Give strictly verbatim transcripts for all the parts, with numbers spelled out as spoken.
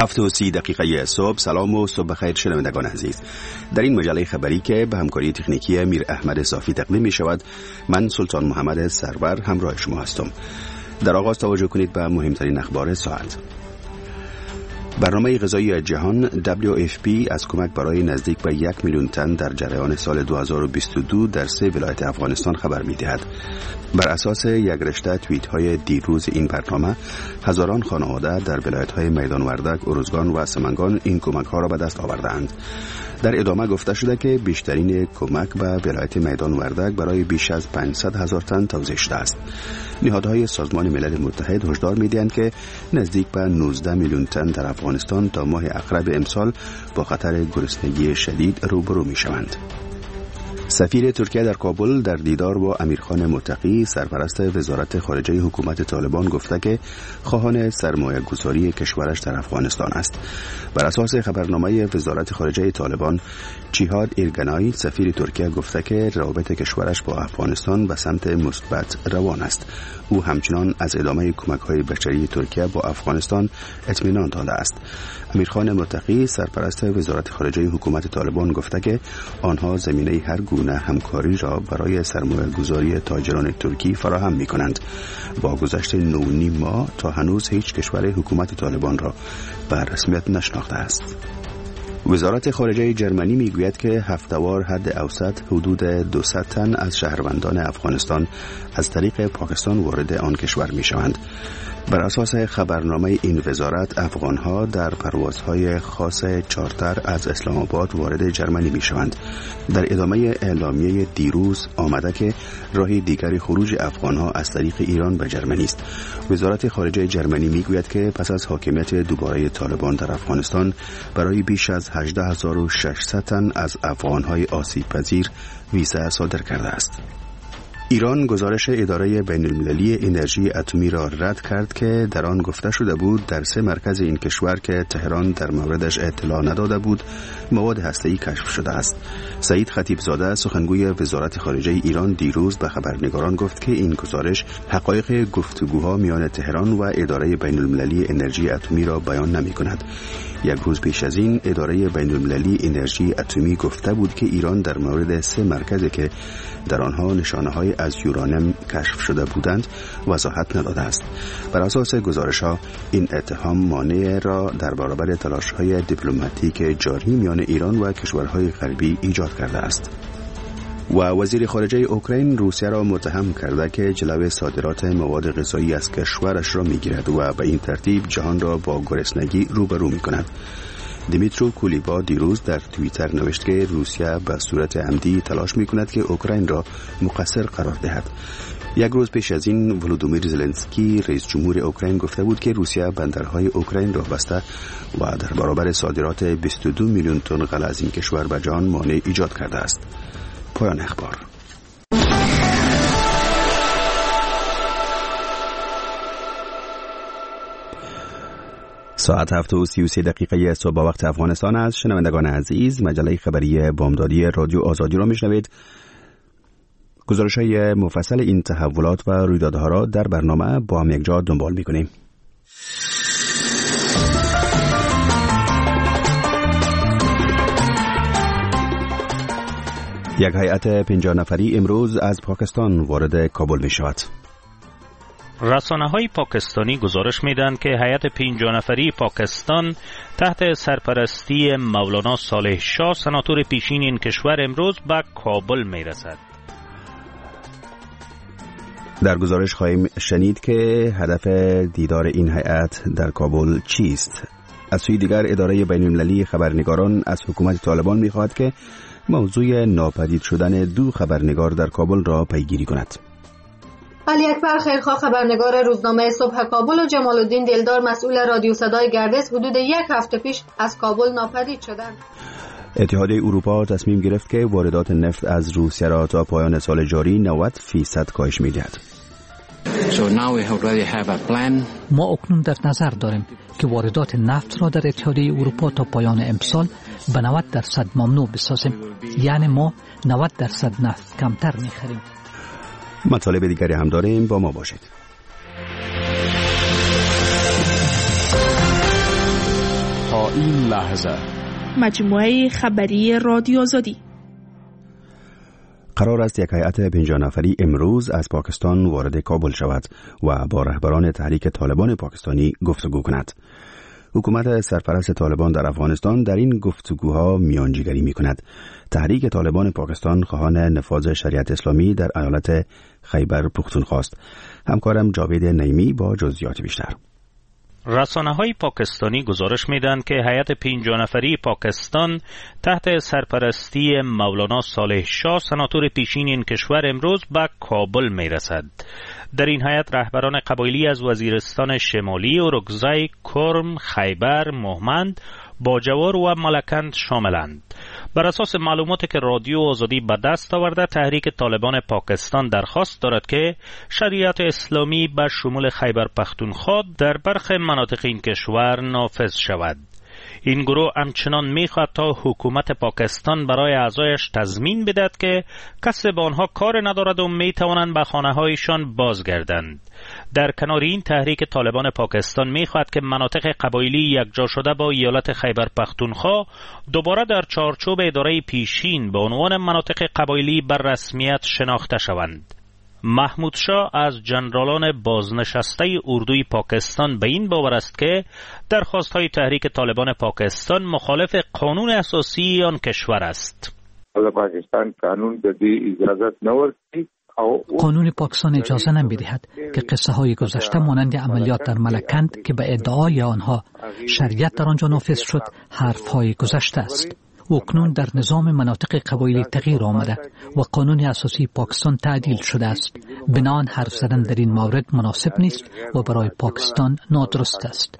هفت و سی دقیقه صبح. سلام و صبح بخیر شنوندگان عزیز. در این مجله خبری که به همکاری تکنیکی میر احمد صافی تقدیم می شود، من سلطان محمد سرور همراه شما هستم. در آغاز توجه کنید به مهمترین اخبار ساعت. برنامه غذایی جهان دبلیو اف پی از کمک برای نزدیک به یک میلیون تن در جریان سال دو هزار و بیست و دو در سه ولایت افغانستان خبر می دهد. بر اساس یک رشته توییت های دیروز این برنامه، هزاران خانواده در ولایت های میدان وردک، ارزگان و سمنگان این کمک ها را به دست آوردند. در ادامه گفته شده که بیشترین کمک به ولایت میدان وردک برای بیش از پانصد هزار تن توزیع شده است. نهادهای سازمان ملل متحد هشدار می‌دهند که نزدیک به نوزده میلیون تن در افغانستان تا ماه اقرب امسال با خطر گرسنگی شدید روبرو می‌شوند. سفیر ترکیه در کابل در دیدار با امیرخان متقی، سرپرست وزارت خارجه حکومت طالبان، گفته که خواهان سرمایه گذاری کشورش در افغانستان است. بر اساس خبرنامه وزارت خارجه طالبان، جیهاد ایرگنای، سفیر ترکیه، گفته که روابط کشورش با افغانستان به سمت مثبت روان است. او همچنان از ادامه کمک‌های بشری ترکیه با افغانستان اطمینان داده است. امیرخان متقی، سرپرست وزارت خارجه حکومت طالبان، گفته که آنها زمینه هر گونه همکاری را برای سرمایه‌گذاری تاجران ترکی فراهم می‌کنند. با گذشت نه و نیم ماه تا هنوز هیچ کشور حکومت طالبان را به رسمیت نشناخته است. وزارت خارجه جرمنی میگوید که هفته‌وار حد اوسط حدود دویست تن از شهروندان افغانستان از طریق پاکستان وارد آن کشور میشوند. بر اساس خبرنامه این وزارت، افغانها در پروازهای خاص چارتر از اسلام آباد وارد جرمنی میشوند. در ادامه اعلامیه دیروز آمده که راه دیگری خروج افغانها از طریق ایران به جرمنی است. وزارت خارجه جرمنی میگوید که پس از حاکمیت دوباره طالبان در افغانستان، برای بیش از هجده هزار و ششصد تن از افغانهای آسیب پذیر ویزا صادر کرده است. ایران گزارش اداره بین المللی انرژی اتمی را رد کرد که در آن گفته شده بود در سه مرکز این کشور که تهران در موردش اطلاع نداده بود، مواد هسته‌ای کشف شده است. سعید خطیبزاده، سخنگوی وزارت خارجه ایران، دیروز به خبرنگاران گفت که این گزارش حقایق گفتگوها میان تهران و اداره بین المللی انرژی اتمی را بیان نمی‌کند. یک روز پیش از این، اداره بین المللی انرژی اتمی گفته بود که ایران در مورد سه مرکزی که در آنها نشانه‌های از یورانیم کشف شده بودند وضاحت نداده است. بر اساس گزارش‌ها، این اتهام مانع را در برابر تلاش‌های دیپلماتیک جاری میان ایران و کشورهای غربی ایجاد کرده است. و وزیر خارجه اوکراین روسیه را متهم کرده که جلوی صادرات مواد غذایی از کشورش را میگیرد و به این ترتیب جهان را با گرسنگی روبرو میکند. دیمیترو کولیبا دیروز در توییتر نوشت که روسیه به صورت عمدی تلاش میکند که اوکراین را مقصر قرار دهد. یک روز پیش از این، ولودیمیر زلنسکی، رئیس جمهور اوکراین، گفته بود که روسیه بندرهای اوکراین را بسته و در برابر صادرات بیست و دو میلیون تن غله از این کشور به جهان مانع ایجاد کرده است. پایان اخبار. ساعت هفت و سی و سه دقیقه صبح با وقت افغانستان است. شنوندگان عزیز، مجله خبری بامدادی رادیو آزادی را میشنوید. گزارش‌های مفصل این تحولات و رویدادها را در برنامه با هم یکجا دنبال می‌کنیم. یک هیئت پنجاه نفری امروز از پاکستان وارد کابل می شود. رسانه‌های پاکستانی گزارش می‌دهند که هیئت پنجاه نفری پاکستان تحت سرپرستی مولانا صالح شاه، سناتور پیشین این کشور، امروز به کابل می‌رسد. در گزارش خواهیم شنید که هدف دیدار این هیئت در کابل چیست. از سوی دیگر، اداره بین المللی خبرنگاران از حکومت طالبان می‌خواهد که موضوع ناپدید شدن دو خبرنگار در کابل را پیگیری کند. علی اکبر خیرخواه، خبرنگار روزنامه صبح کابل، و جمال الدین دلدار، مسئول رادیو صدای گردش، حدود یک هفته پیش از کابل ناپدید شدند. اتحادیه اروپا تصمیم گرفت که واردات نفت از روسیه را تا پایان سال جاری نود فیصد کاهش می‌دهد. So now we already have a plan. ما اکنون در نظر داریم که واردات نفت را در اتحادیه اروپا تا پایان امسال به نود درصد ممنوع بسازیم. یعنی ما نود درصد نفت کمتر می‌خریم. مطالب دیگری هم داریم، با ما باشید. این لحظه مجموعه خبری رادیو آزادی. قرار است یک هیئت پنجاه نفری امروز از پاکستان وارد کابل شود و با رهبران تحریک طالبان پاکستانی گفتگو کند. حکومت سرپرست طالبان در افغانستان در این گفتگوها میانجیگری می کند. تحریک طالبان پاکستان خواهان نفاذ شریعت اسلامی در ایالت خیبر پختونخوا است. همکارم جاوید نعیمی با جزئیات بیشتر. رسانه‌های پاکستانی گزارش می‌دهند که هیئت پنجاه نفری پاکستان تحت سرپرستی مولانا صالح شاه سناتور پیشین این کشور امروز به کابل می‌رسد. در این هیئت رهبران قبایلی از وزیرستان شمالی، اورکزای، کرم، خیبر، مهمند، باجوار و ملکند شاملند. بر اساس معلوماتی که رادیو آزادی به دست آورده، تحریک طالبان پاکستان درخواست دارد که شریعت اسلامی به شمول خیبر پختونخوا در برخی مناطق این کشور نافذ شود. این گروه همچنان میخواهد تا حکومت پاکستان برای اعضایش تضمین بدهد که کسی با آنها کار ندارد و میتوانند به خانه‌هایشان بازگردند. در کنار این، تحریک طالبان پاکستان میخواهد که مناطق قبایلی یکجا شده با ایالت خیبر پختونخوا دوباره در چارچوب اداره پیشین به عنوان مناطق قبایلی بر رسمیت شناخته شوند. محمود شاه از جنرالان بازنشسته اردوی پاکستان به این باور است که درخواست‌های تحریک طالبان پاکستان مخالف قانون اساسی آن کشور است. پاکستان قانون به اجازه نورتی. قانون پاکستان اجازه نمی‌دهد که قصه های گذشته مانند عملیات در ملکند که به ادعای آنها شریعت در آنجا نافذ شد حرف های گذشته است. اکنون در نظام مناطق قبایلی تغییر آمده و قانون اساسی پاکستان تعدیل شده است. بنابراین حرف زدن در این مورد مناسب نیست و برای پاکستان نادرست است.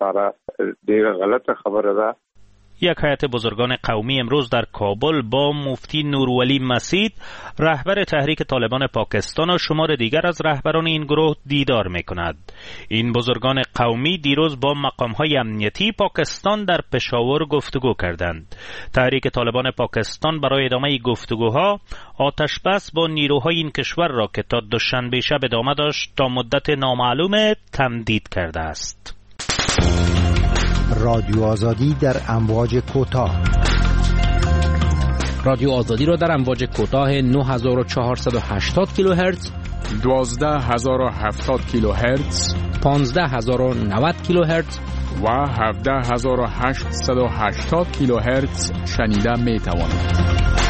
یک هیئت بزرگان قومی امروز در کابل با مفتی نورولی مسید، رهبر تحریک طالبان پاکستان و شمار دیگر از رهبران این گروه دیدار می‌کند. این بزرگان قومی دیروز با مقام‌های امنیتی پاکستان در پشاور گفتگو کردند. تحریک طالبان پاکستان برای ادامه گفتگوها آتش بس با نیروهای این کشور را که تا دوشنبه شب ادامه داشت تا مدت نامعلوم تمدید کرده است. رادیو آزادی در امواج کوتاه. رادیو آزادی را در امواج کوتاه نه هزار و چهارصد و هشتاد کیلوهرتز، دوازده هزار و هفتاد کیلوهرتز، پانزده هزار و نود کیلوهرتز و هفده هزار و هشتصد و هشتاد کیلوهرتز شنیده می توانید.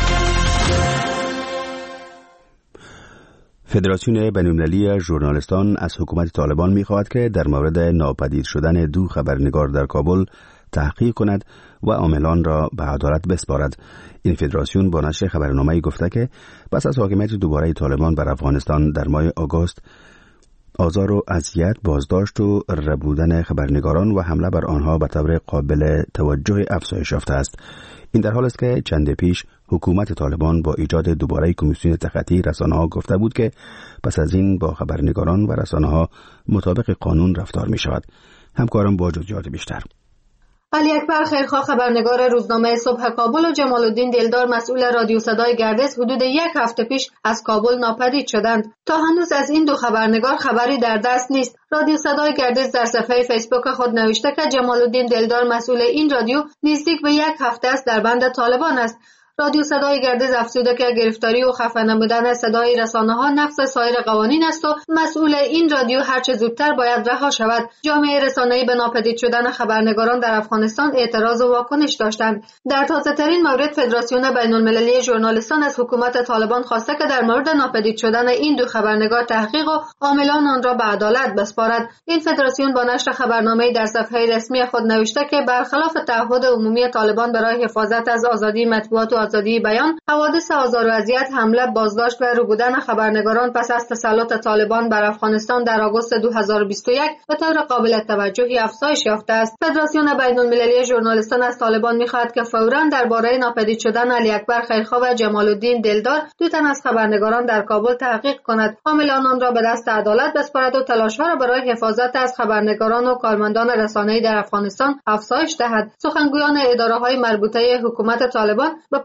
فدراسیون بین‌المللی ژورنالیستان از حکومت طالبان می‌خواهد که در مورد ناپدید شدن دو خبرنگار در کابل تحقیق کند و عاملان را به عدالت بسپارد. این فدراسیون با نشر خبرنامه‌ای گفته که پس از حاکمیت دوباره طالبان بر افغانستان در ماه آگوست، آزار و اذیت، بازداشت و ربودن خبرنگاران و حمله بر آنها به طور قابل توجه افزایش یافته است. این در حال است که چند پیش حکومت طالبان با ایجاد دوباره کمیسیون تخطی رسانه‌ها گفته بود که پس از این با خبرنگاران و رسانه‌ها مطابق قانون رفتار می‌شود. همکارم با جزئیات بیشتر. علی اکبر خیرخواه خبرنگار روزنامه صبح کابل و جمال الدین دلدار مسئول رادیو صدای گردش حدود یک هفته پیش از کابل ناپدید شدند. تا هنوز از این دو خبرنگار خبری در دست نیست. رادیو صدای گردش در صفحه فیسبوک خود نوشته که جمال الدین دلدار مسئول این رادیو نزدیک به یک هفته است در بند طالبان است. رادیو صدای گردش افزوده که گرفتاری و خفه نمودن صدای رسانه‌ها نقض سایر قوانین است و مسئول این رادیو هرچه زودتر باید رها شود. جامعه رسانه‌ای به ناپدید شدن خبرنگاران در افغانستان اعتراض و واکنش داشتند. در تازه‌ترین مورد، فدراسیون بین‌المللی ژورنالیستان از حکومت طالبان خواسته که در مورد ناپدید شدن این دو خبرنگار تحقیق و عاملان آن را به عدالت بسپارد. این فدراسیون با نشر خبرنامه‌ای در صفحه رسمی خود نوشته که برخلاف تعهد عمومی طالبان برای حفاظت از آزادی مطبوعات و آزادی بیان، حوادث آزار و اذیت، حمله، بازداشت و ربودن خبرنگاران پس از تسلط طالبان بر افغانستان در آگوست دو هزار و بیست و یک به طور قابل توجهی افزایش یافته است. فدراسیون بین‌المللی ژورنالیستان از طالبان می‌خواهد که فوراً درباره ناپدید شدن علی اکبر خیرخواه و جمال الدین دلدار، دو تن از خبرنگاران در کابل، تحقیق کند، عاملان آن را به دست عدالت بسپارد و تلاش‌ها را برای حفاظت از خبرنگاران و کارمندان رسانه‌ای در افغانستان افزایش دهد. سخنگویان اداره‌های مربوطه حکومت طالبان به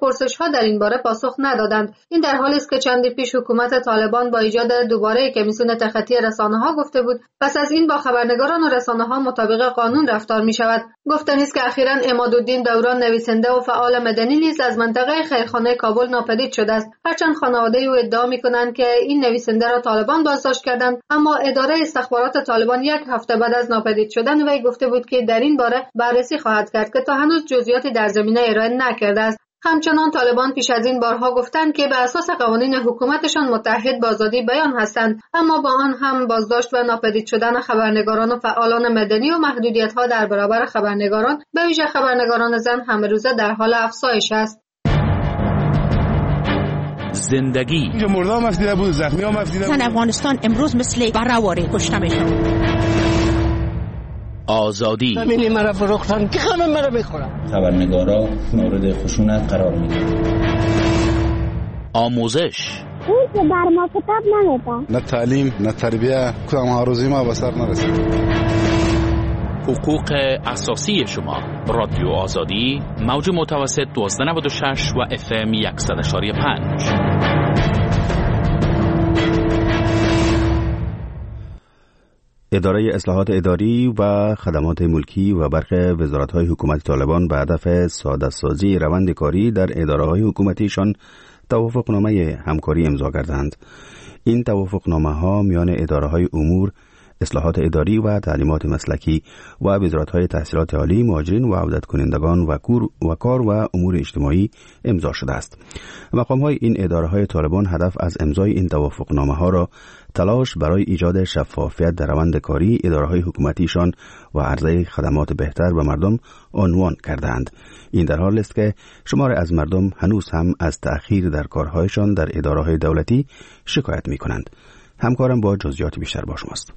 پرسش‌ها در این باره پاسخ ندادند. این در حالی است که چندی پیش حکومت طالبان با ایجاد دوباره کمیسیون تخطی رسانه‌ها گفته بود پس از این با خبرنگاران و رسانه‌ها مطابق قانون رفتار می‌شود. گفتنی است که اخیراً عمادالدین دوران نویسنده و فعال مدنی نیز از منطقه خیرخانه کابل ناپدید شده است. هرچند خانواده او ادعا می‌کنند که این نویسنده را طالبان بازداشت کردند، اما اداره استخبارات طالبان یک هفته بعد از ناپدید شدن وی گفته بود که در این باره بررسی خواهد کرد که تا هنوز جزئیاتی در زمینه ارائه نکرده است. همچنان طالبان پیش از این بارها گفتند که به اساس قوانین حکومتشان متحد با آزادی بیان هستند، اما با آن هم بازداشت و ناپدید شدن خبرنگاران و فعالان مدنی و محدودیت‌ها در برابر خبرنگاران به ویژه خبرنگاران زن همه روزه در حال افزایش است. زندگی مردم مفدیده بود، زخمی ها مفدیده بود. زن افغانستان امروز مثل برهواری کشته میشن. آزادی همینی مرا فروختن که همه مرا میخورن. خبرنگارا مورد خشونت قرار میگیرن. آموزش اون که بر ما کتاب نمیده. نه تعلیم نه تربیه، کدام آرزوی ما به سر نرسید. حقوق اساسی شما. رادیو آزادی موج متوسط دوازده نود و شش و اف ام صد و پنج. اداره اصلاحات اداری و خدمات ملکی و برخی وزارت‌های حکومت طالبان به هدف ساده‌سازی روند کاری در اداره‌های حکومتیشان توافقنامه همکاری امضا کردند. این توافقنامه‌ها میان اداره‌های امور، اصلاحات اداری و تعلیمات مسلکی و وزارت‌های تحصیلات عالی، مهاجرین و عودت کنندگان و و کار و امور اجتماعی امضا شده است. مقام‌های این اداره‌های طالبان هدف از امضای این توافقنامه‌ها را تلاش برای ایجاد شفافیت در روند کاری اداره‌های حکومتیشان و عرضه خدمات بهتر به مردم عنوان کردند. این در حالی است که شمار از مردم هنوز هم از تأخیر در کارهایشان در اداره‌های دولتی شکایت می‌کنند. همکارم با جزئیات بیشتر با شماست.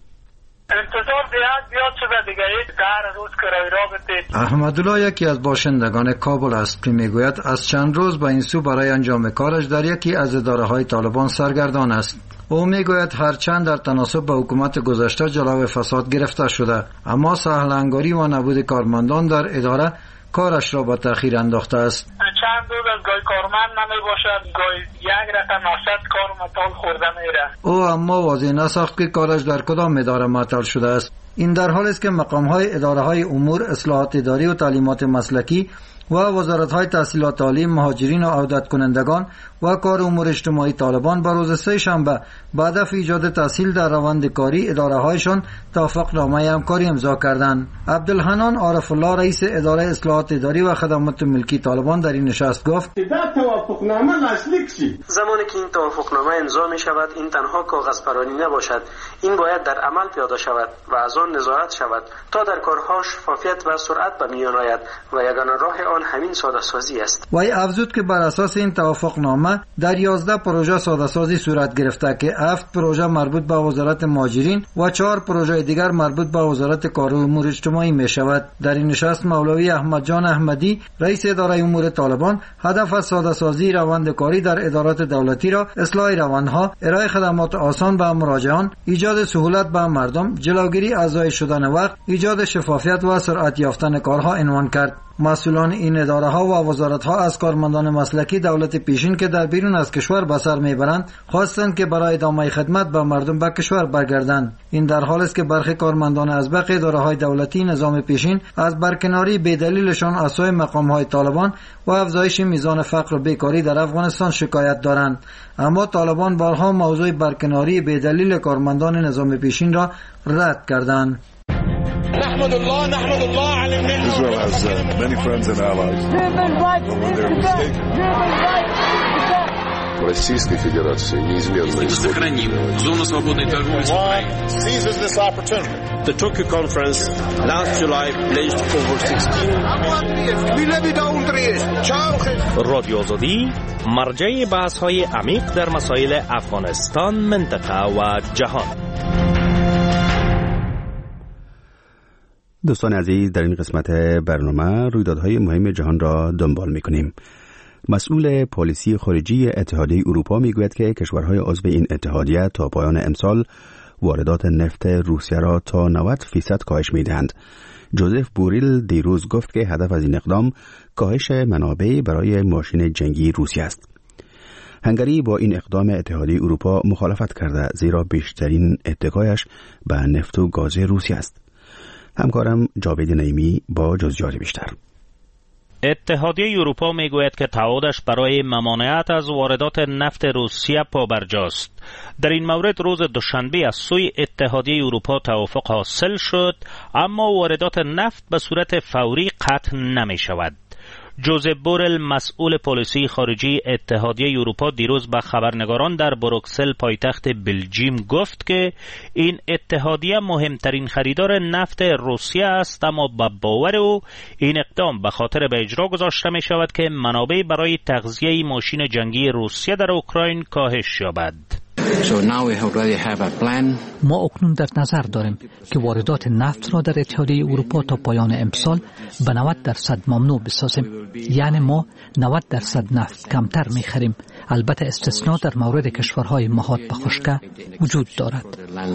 انتظار بیاد بیاد شده دیگه یک در روز کرای را بدید. احمدالله یکی از باشندگان کابل است که میگوید از چند روز به این سو برای انجام کارش در یکی از اداره‌های طالبان سرگردان است. او میگوید هرچند در تناسب با حکومت گذشته جلو فساد گرفته شده، اما سهل‌انگاری و نبود کارمندان در اداره کارش را به تأخیر انداخته است. چند روز از گاهی کارمند نمی باشد، گاهی یک رقم نصد کار مطال خورده میره. او اما واضح نساخت که کارش در کدام اداره معطل شده است. این در حالی است که مقام‌های اداره‌های امور، اصلاحات اداری و تعلیمات مسلکی و وزارت‌های تحصیلات عالی، مهاجرین و عودت کنندگان و کار امور اجتماعی طالبان با روز سه شنبه به هدف ایجاد تسهیل در روند کاری اداره‌هایشان توافقنامه همکاری امضا کردند. عبدالحنان عارف الله رئیس اداره اصلاحات اداری و خدمات ملکی طالبان در این نشست گفت: در توافقنامه لاستیک شي. زمانی که این توافقنامه امضا می شود این تنها کاغذ پرانی نباشد، این باید در عمل پیاده شود و از آن نظارت شود تا در کارها شفافیت و سرعت به میان آید و یگانه راه آن همین ساده سازی است. وی افزود که بر اساس این توافقنامه در یازده پروژه ساده سازی صورت گرفته که هفت پروژه مربوط به وزارت مهاجرین و چهار پروژه دیگر مربوط به وزارت کار و امور اجتماعی می شود. در این نشست مولوی احمد جان احمدی رئیس اداره امور طالبان هدف از ساده سازی روند کاری در ادارات دولتی را اصلاح روندها، ارائه خدمات آسان به مراجعان، ایجاد سهولت به مردم، جلوگیری از ضایع شدن وقت، ایجاد شفافیت و سرعت یافتن کارها عنوان کرد. مسئولان این اداره ها و وزارت ها از کارمندان مسلکی دولت پیشین که در بیرون از کشور به سر میبرند خواستند که برای ادامه خدمت به مردم به کشور برگردند. این در حالی است که برخی کارمندان از باقی اداره های دولتی نظام پیشین از برکناری بدلیلشان از سوی مقام های طالبان و افزایش میزان فقر و بیکاری در افغانستان شکایت دارند. اما طالبان بارها موضوع برکناری بدلیل کارمندان نظام پیشین را رد کردند. نحمد الله نحمد الله على النعمة. Israel has uh, many friends and allies. Российской Федерации неизменно сохраним зону свободной торговли с Украиной. Seizes this opportunity. The Tokyo conference last July pledged over sixteen. رادیو آزادی مرجع بحث‌های عمیق در مسائل افغانستان، منطقه و جهان. دوستان عزیز، در این قسمت برنامه رویدادهای مهم جهان را دنبال می‌کنیم. مسئول پالیسی خارجی اتحادیه اروپا میگوید که کشورهای عضو این اتحادیه تا پایان امسال واردات نفت روسیه را تا نود فیصد کاهش میدهند. جوزف بوریل دیروز گفت که هدف از این اقدام کاهش منابع برای ماشین جنگی روسیه است. هنگری با این اقدام اتحادیه اروپا مخالفت کرده، زیرا بیشترین اتکایش به نفت و گاز روسیه است. همکارم جاوید نعیمی با جزئیات بیشتر. اتحادیه اروپا میگوید که تعهدش برای ممانعت از واردات نفت روسیه پابرجاست. در این مورد روز دوشنبه از سوی اتحادیه اروپا توافق حاصل شد، اما واردات نفت به صورت فوری قطع نمی شود. جوزف بورل مسئول پالیسی خارجی اتحادیه اروپا دیروز به خبرنگاران در بروکسل پایتخت بلژیم گفت که این اتحادیه مهمترین خریدار نفت روسیه است، اما به باور او این اقدام به خاطر به اجرا گذاشته می شود که منابع برای تغذیه ماشین جنگی روسیه در اوکراین کاهش یابد. So now we already have a plan. ما اکنون در نظر داریم که واردات نفت را در اتحادیه اروپا تا پایان امسال به نود درصد ممنوع بسازیم. یعنی ما نود درصد نفت کمتر می‌خریم. البته استثناء در مورد کشورهای مهاد به خشکه وجود دارد.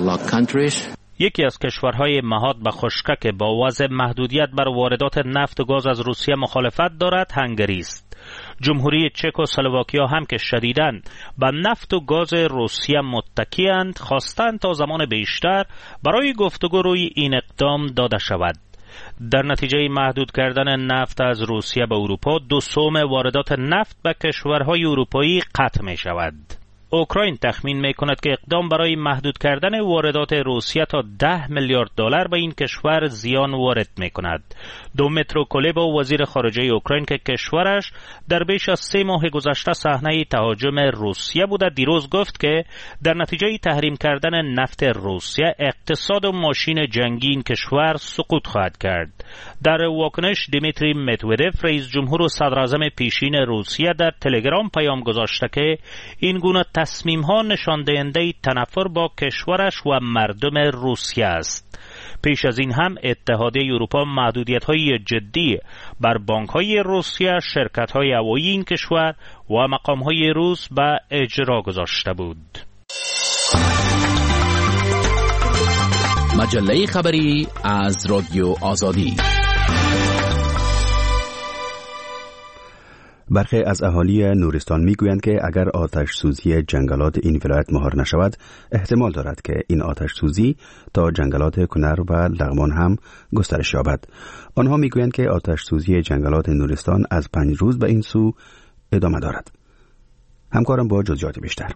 یکی از کشورهای مهاد به خشکه که با وضع محدودیت بر واردات نفت و گاز از روسیه مخالفت دارد هنگری است. جمهوری چک و اسلواکیا هم که شدیداً به نفت و گاز روسیه متکی‌اند، خواستند تا زمان بیشتر برای گفتگو روی این اقدام داده شود. در نتیجه محدود کردن نفت از روسیه به اروپا، دو سوم واردات نفت به کشورهای اروپایی قطع می شود. اوکراین تخمین می کند که اقدام برای محدود کردن واردات روسیه تا ده میلیارد دلار به این کشور زیان وارد می کند. دومیترو کولبا وزیر خارجه اوکراین که کشورش در بیش از سه ماه گذشته صحنه تهاجم روسیه بوده، دیروز گفت که در نتیجه تحریم کردن نفت روسیه اقتصاد و ماشین جنگی این کشور سقوط خواهد کرد. در واکنش دیمیتری مدودوف رئیس جمهور و صدر اعظم پیشین روسیه در تلگرام پیام گذاشته که این گونه تصمیم ها نشان دهنده تنفر با کشورش و مردم روسیه است. پیش از این هم اتحادیه اروپا محدودیت های جدی بر بانک های روسیه، شرکت های هوایی این کشور و مقام های روس به اجرا گذاشته بود. مجله خبری از رادیو آزادی. برخی از اهالی نورستان میگویند که اگر آتش سوزی جنگلات این ولایت مهار نشود، احتمال دارد که این آتش سوزی تا جنگلات کنر و لغمان هم گسترش یابد. آنها میگویند که آتش سوزی جنگلات نورستان از پنج روز به این سو ادامه دارد. همکارم با جزئیات بیشتر.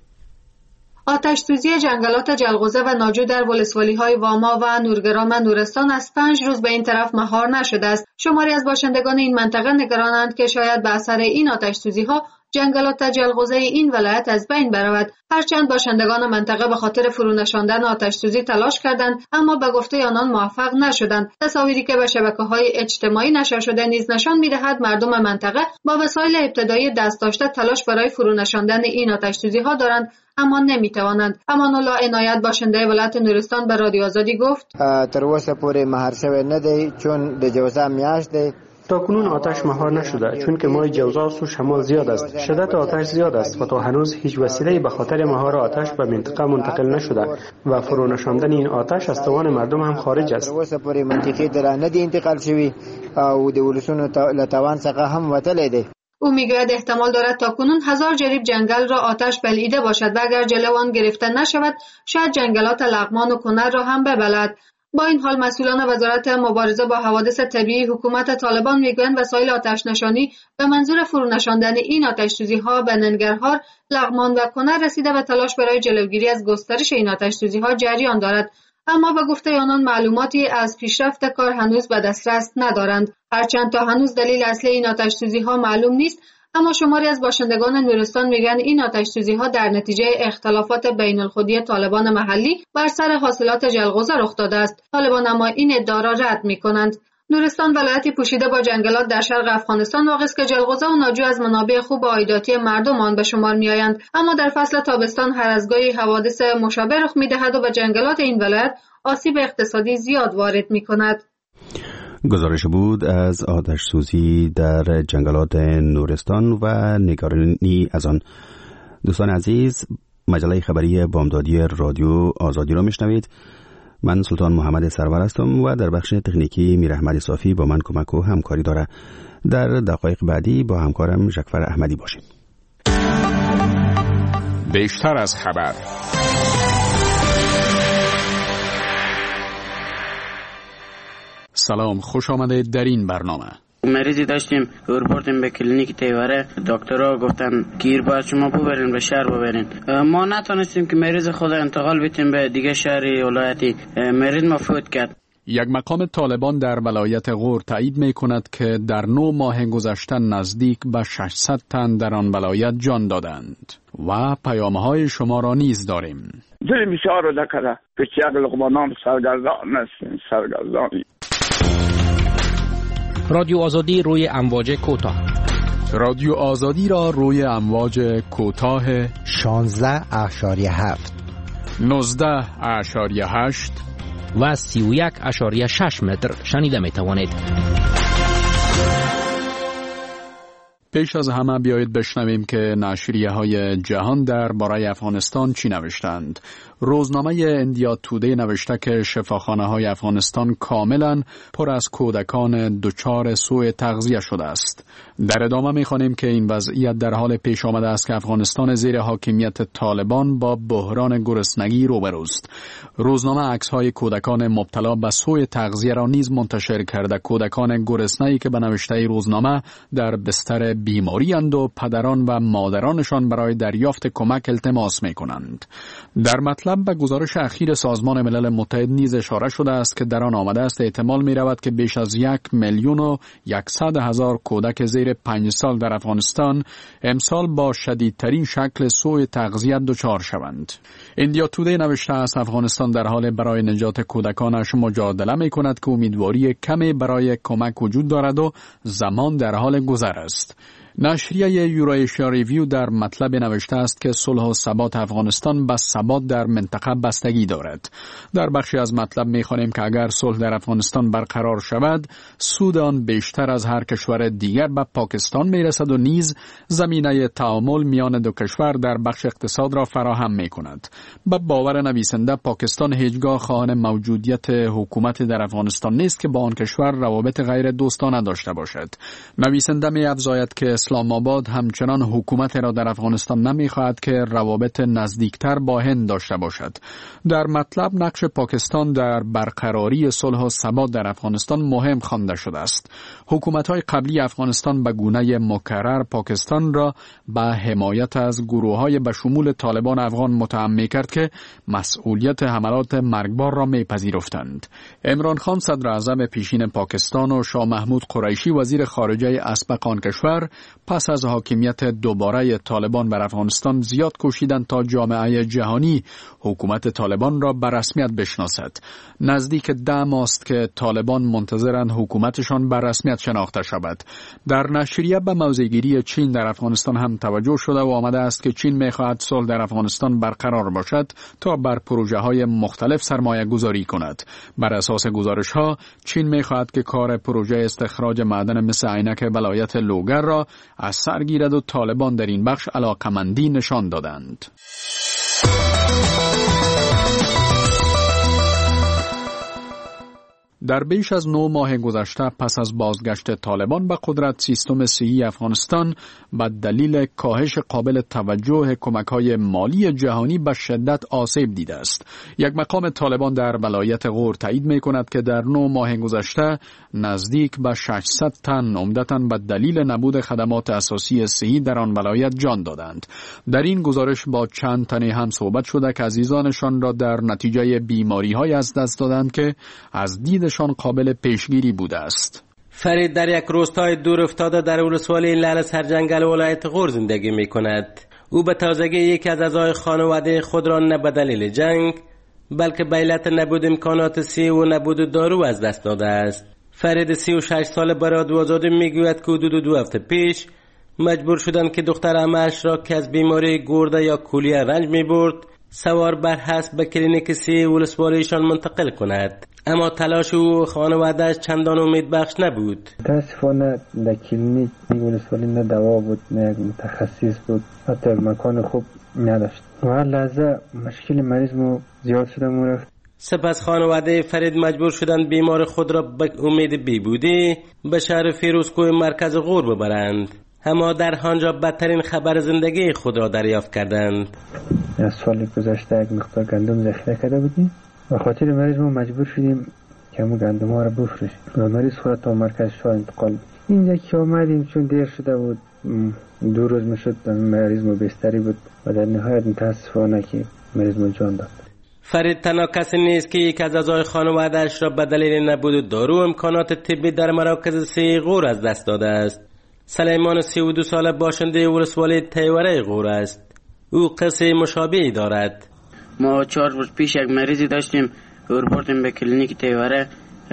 آتش سوزی جنگلات جلغوزه و ناجو در ولسوالی‌های واما و نورگرام نورستان از پنج روز به این طرف مهار نشده است. شماری از باشندگان این منطقه نگرانند که شاید به اثر این آتش سوزی‌ها جنگلات جلغوزه این ولایت از بین برود. هرچند باشندگان منطقه به خاطر فرونشاندن آتش سوزی تلاش کردند، اما به گفته آنان موفق نشدند. تصاویری که به شبکه‌های اجتماعی نشر شده نیز نشان می‌دهد مردم منطقه با وسایل ابتدایی دست داشته تلاش برای فرونشاندن این آتش سوزی‌ها دارند، اما نمی‌توانند. امان الله عنایت باشنده ولایت نورستان به رادیو آزادی گفت: تر اوسه پورې مهار شوی نه دی، چون د جوزا میاشت دی. تا کنون آتش مهار نشده، چون که ماه جوزا و شمال زیاد است. شدت آتش زیاد است و تا هنوز هیچ وسیله‌ای به خاطر مهار آتش به منطقه منتقل نشده و فرونشاندن این آتش از توان مردم هم خارج است. اوسه پورې منطقه در نه دی انتقال شوی او د ولسونو له توان څخه هم وتلی دی. او میگوید احتمال دارد تا کنون هزار جریب جنگل را آتش بلعیده باشد و اگر جلو آن گرفته نشود شاید جنگلات لغمان و کنر را هم ببلد. با این حال مسئولان وزارت مبارزه با حوادث طبیعی حکومت طالبان میگویند وسایل آتش نشانی به منظور فرونشاندن این آتش سوزی‌ها به ننگرهار، لغمان و کنر رسیده و تلاش برای جلوگیری از گسترش این آتش سوزی‌ها جریان دارد. اما به گفته آنان معلوماتی از پیشرفت کار هنوز به دسترس ندارند. هرچند تا هنوز دلیل اصلی این آتش سوزی‌ها معلوم نیست، اما شماری از باشندگان نورستان میگن این آتش سوزی‌ها در نتیجه اختلافات بین الخودی طالبان محلی بر سر حاصلات جلغوزه رخ داده است. طالبان اما این ادعا را رد می‌کنند. نورستان ولایتی پوشیده با جنگلات در شرق افغانستان واقع است که جلغوزه و ناجو از منابع خوب و عایداتی مردم آن به شمار می‌آیند، اما در فصل تابستان هر از گاهی حوادث مشابه رخ می‌دهد و به جنگلات این ولایت آسیب اقتصادی زیاد وارد می‌کند. گزارش بود از آتش سوزی در جنگلات نورستان و نگرانی از آن. دوستان عزیز، مجله خبری بامدادی رادیو آزادی را میشنوید. من سلطان محمد سرور هستم و در بخش تکنیکی میر احمد صافی با من کمک و همکاری داره. در دقایق بعدی با همکارم جعفر احمدی باشیم. بیشتر از خبر. سلام، خوش آمدید در این برنامه. مریضی داشتیم بردیم به کلینیک تیوره، دکترها گفتن گیر باید شما ببرین به شهر ببرین. ما نتونستیم که مریض خود انتقال بدیم به دیگه شهری ولایتی. مریض ما فوت کرد. یک مقام طالبان در ولایت غور تایید می کند که در نو ماه گذشته نزدیک به ششصد تن در آن ولایت جان دادند و پیامهای شما را نیز داریم. دل بسیار رو دکره که چه یک لقمانان سرگردان نستیم سرگردانی. رادیو آزادی روی امواج کوتاه. رادیو آزادی را روی امواج کوتاه شانزده اشاریه هفت، نوزده اشاریه هشت و سی و یک اشاریه شش متر شنیده می توانید. پیش از همه بیایید بشنویم که نشریه های جهان در باره افغانستان چی نوشتند. روزنامه اندیا تودی نوشته که شفاخانه های افغانستان کاملا پر از کودکان دچار سوء تغذیه شده است. در ادامه می‌خوانیم که این وضعیت در حال پیش آمده است که افغانستان زیر حاکمیت طالبان با بحران گرسنگی روبروست. روزنامه عکس‌های کودکان مبتلا به سوء تغذیه را نیز منتشر کرده. کودکان گرسنه‌ای که به نوشته روزنامه در بستر بیماری اند و پدران و مادرانشان برای دریافت کمک التماس می‌کنند. در مطلب به گزارش اخیر سازمان ملل متحد نیز اشاره شده است که در آن آمده است احتمال می رود که بیش از یک میلیون و یکصد هزار کودک زیر پنج سال در افغانستان امسال با شدیدترین شکل سوء تغذیه دچار شوند. اندیا تودی نوشته است افغانستان در حال برای نجات کودکانش مجادله می کند که امیدواری کمی برای کمک وجود دارد و زمان در حال گذر است. نشریه یورایشیا ریویو در مطلب نوشته است که صلح و ثبات افغانستان به ثبات در منطقه بستگی دارد. در بخشی از مطلب می‌خوانیم که اگر صلح در افغانستان برقرار شود، سود آن بیشتر از هر کشور دیگر به پاکستان می‌رسد و نیز زمینه تعامل میان دو کشور در بخش اقتصاد را فراهم می‌کند. به باور نویسنده پاکستان هیچگاه خواهان موجودیت حکومت در افغانستان نیست که با آن کشور روابط غیر دوستانه داشته باشد. نویسنده می‌افزاید که اسلام آباد همچنان حکومت را در افغانستان نمی‌خواهد که روابط نزدیکتر با هند داشته باشد. در مطلب نقش پاکستان در برقراری صلح و ثبات در افغانستان مهم خوانده شده است. حکومت‌های قبلی افغانستان به گونه مکرر پاکستان را به حمایت از گروه‌های به شمول طالبان افغان متهم می‌کرد که مسئولیت حملات مرگبار را می‌پذیرفتند. عمران خان صدر اعظم پیشین پاکستان و شاه محمود قریشی وزیر خارجه اسبق آن کشور پس از حاکمیت دوباره طالبان بر افغانستان زیاد کوشیدند تا جامعه جهانی حکومت طالبان را به رسمیت بشناسد. نزدیک ده ماه است که طالبان منتظرند حکومتشان به رسمیت شناخته شود. در نشریه به موضع‌گیری چین در افغانستان هم توجه شده و آمده است که چین می‌خواهد صلح در افغانستان برقرار باشد تا بر پروژه‌های مختلف سرمایه گذاری کند. بر اساس گزارش‌ها چین می‌خواهد که کار پروژه استخراج معدن مس عینک ولایت لوگر را از سر گیرد و طالبان در این بخش علاقمندی نشان دادند. در بیش از نه ماه گذشته پس از بازگشت طالبان به قدرت، سیستم صحی افغانستان به دلیل کاهش قابل توجه کمک‌های مالی جهانی به شدت آسیب دیده است. یک مقام طالبان در ولایت غور تایید می‌کند که در نه ماه گذشته نزدیک به ششصد تن عمدتاً به دلیل نبود خدمات اساسی صحی در آن ولایت جان دادند. در این گزارش با چند تن هم صحبت شده که عزیزانشان را در نتیجه بیماری‌های از دست دادند که از دید شان قابل پیشگیری بوده است. فرید در یک روستای دور افتاده در ولسوالی لعل سرجنگل ولایت غور زندگی می کند. او به تازگی یکی از اعضای خانواده خود را نه به دلیل جنگ بلکه به علت نبود امکانات صحی و نبود دارو از دست داده است. فرید سی و شش ساله به رادیو آزادی می گوید که حدود دو هفته پیش مجبور شدند که دختر عمه‌اش را که از بیماری گرده یا کولیه رنج می برد سوار بر اسب به کلینیک صحی ولسوالیشان منتقل کند. اما تلاش او خانواده‌اش چندان امیدبخش نبود. متاسفانه در کلینیک ولسوالی نه دوا بود، نه یک متخصص بود، حتی یک مکان خوب نداشت. و هر لحظه مشکل مریض مو زیاد شده مو رفت. سپس خانواده فرید مجبور شدند بیمار خود را به امید بیبودی به شهر فیروزکوه مرکز غور ببرند، اما در آنجا بدترین خبر زندگی خود را دریافت کردند. از سال گذشته یک مقدار گندم ذخیره کرده بودیم و خاطر مریض ما مجبور شدیم که همون گندم ها را بفروشیم و مریض خود تا مرکز شاه انتقال. اینجا که آمدیم چون دیر شده بود، دو روز میشد مریض ما بستری بود و در نهایت متاسفانه که مریض ما جان داد. فرید تنها کسی نیست که یک از اعضای خانواده‌اش را به دلیل نبود دارو امکانات طبی در مراکز سی غور از دست داده است. سلیمان سی و دو ساله باشنده ولسوالی تیوره غور است. او قصه مشابهی دارد. ما چهار روز پیش یک مریضی داشتیم، او بردیم به کلینیک تیوره.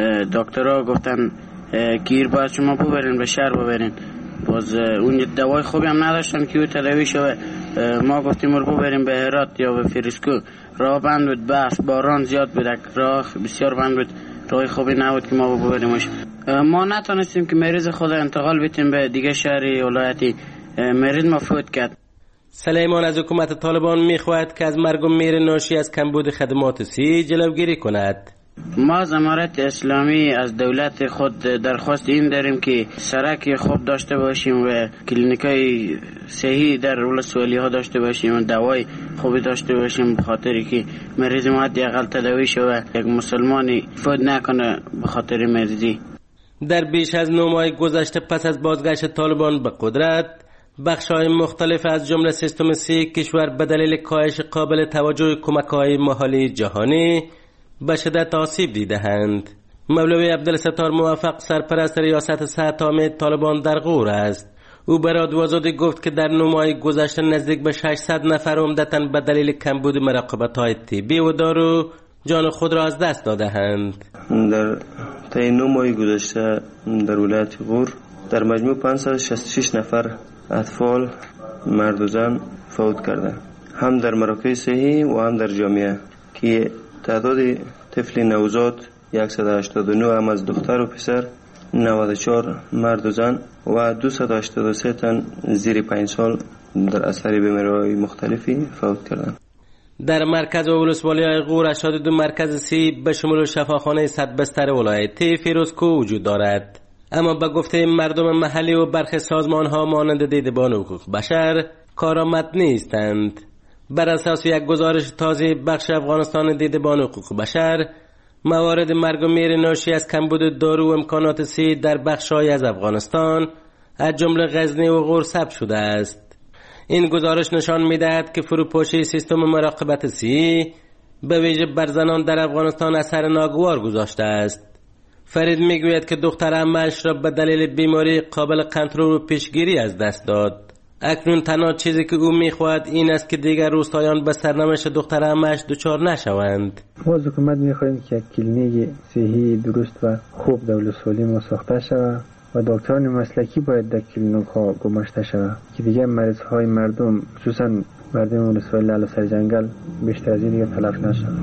دکترها گفتن گیر باید شما ببرین به شهر ببرین. باز اون دوای خوبی هم نداشتن که او تداوی شوه. ما گفتیم رو ببریم به هرات یا به فیروزکو. راه بند بود، بس باران زیاد بود، راه بسیار بند بود، راه خوبی نبود که ما ببریمش. ما نتونستیم که مریض خود انتقال بدیم به دیگه شهری ولایتی. مریض ما فوت کرد. سلیمان از حکومت طالبان میخواهد که از مرگ و میر ناشی از کمبود خدمات صحی جلوگیری کند. ما از امارت اسلامی از دولت خود درخواست این داریم که سرک خوب داشته باشیم و کلینیکای صحی در ولسوالی ها داشته باشیم و دوای خوبی داشته باشیم، به خاطری که مریض ما حداقل تداوی شوه، یک مسلمانی فوت نکنه به خاطر مریضی. در بیش از نه ماه گذشته پس از بازگشت طالبان به قدرت، بخش‌های مختلف از جمله سیستم صحی کشور به دلیل کاهش قابل توجه کمک‌های محلی جهانی به شدت آسیب دیده‌اند. مولوی عبدالستار موفق سرپرست ریاست صحت عامه طالبان در غور است. او به رادیو آزادی گفت که در نه ماه گذشته نزدیک به ششصد نفر عمدتاً به دلیل کمبود مراقبت‌های طبی و دارو جان خود را از دست داده‌اند. در طی نه ماه گذشته در ولایت غور در مجموع پانصد و شصت و شش نفر اطفال مرد و زن فوت کردند، هم در مراکز صحی و هم در جامعه، که تعداد طفل نوزاد صد و هشتاد و نه هم از دختر و پسر، نود و چهار مرد و زن و دویست و هشتاد و سه تن زیر پنج سال در اثر بیماری‌های مختلفی فوت کردند. در مرکز ولسوالی غور هشتاد و دو مرکز صحی به شمول شفاخانه صد بستر ولایتی فیروزکوه وجود دارد، اما به گفته مردم محلی و برخی سازمان‌ها مانند دیدبان حقوق بشر کارآمد نیستند. بر اساس یک گزارش تازه بخش افغانستان دیدبان حقوق بشر، موارد مرگ و میر ناشی از کمبود دارو و امکانات صحی در بخش‌های از افغانستان از جمله غزنی و غور ثبت شده است. این گزارش نشان می‌دهد که فروپاشی سیستم مراقبت صحی به ویژه بر زنان در افغانستان اثر ناگوار گذاشته است. فرید میگوید که دختر عمه‌اش را به دلیل بیماری قابل کنترل و پیشگیری از دست داد. اکنون تنها چیزی که او میخواهد این است که دیگر روستایان به سرنوشت دختر عمه‌اش دچار نشوند. ما از حکومت میخواهیم که کلینیک صحی درست و خوب در ولسوالی ما ساخته شود و دکتران مسلکی باید در کلینیک ها گماشته شود که دیگر مریض های مردم، خصوصا مردم ولسوالی لعل سرجنگل، بیشتر از این دیگر تلف نشود.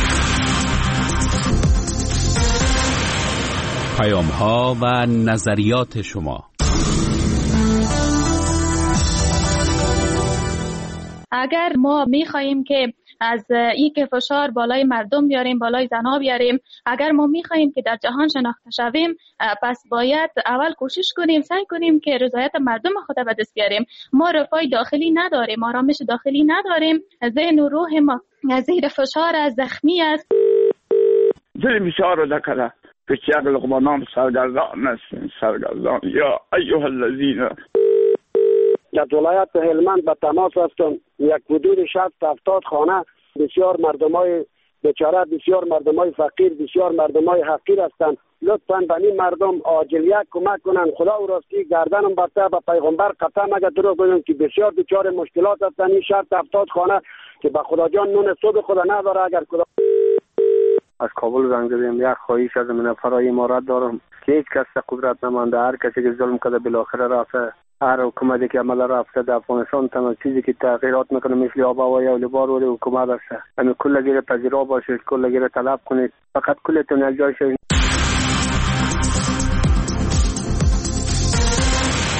پیام ها و نظریات شما. اگر ما میخواییم که از این که فشار بالای مردم بیاریم، بالای زنها بیاریم، اگر ما میخواییم که در جهان شناخته شویم، پس باید اول کوشش کنیم، سعی کنیم که رضایت مردم خود به دست بیاریم. ما رفاه داخلی نداریم، آرامش داخلی نداریم، ذهن و روح ما زیر فشار از زخمی است. دل بسیار رو دکره پیش یک لقمه نان سرگردان است. سرگردان یا ایها الذین. در ولایت هلمند به تماس هستم. یک حدود شصت هفتاد خانه، بسیار مردمای بیچاره، بسیار مردمای فقیر، بسیار مردمای حقیر هستند. لطفاً به این مردم عاجلیت کمک کنن. خدا و راستی گردنم برته به پیغمبر قسم اگر دروغ بگم که بسیار بیچاره مشکلات هستند. این شصت هفتاد خانه که به خدا جان نون صبح خدا نداره. اگر خدا از کابل زنگ زدیم، یک خواهش از من فرای امارت دارم که هیچ کس قدرت نمانده، هر کسی که ظلم کرده بالاخره رفته، هر حکومتی که عمل رفته در افغانستان تنها چیزی که تغییرات میکنه مثل آب و هوای اولبار و حکومت است. همین کل گیر پذیرا باشید، کل گیر طلب کنید، فقط کلتون یک جای شید.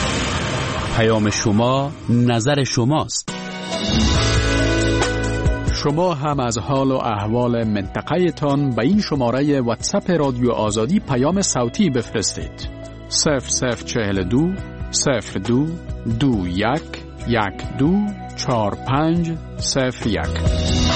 پیام شما نظر شماست. شما هم از حال و احوال منطقه تان به این شماره واتساپ رادیو آزادی پیام صوتی بفرستید. صفر صفر چهل دو صفر دو دو یک یک دو چهار پنج صفر یک.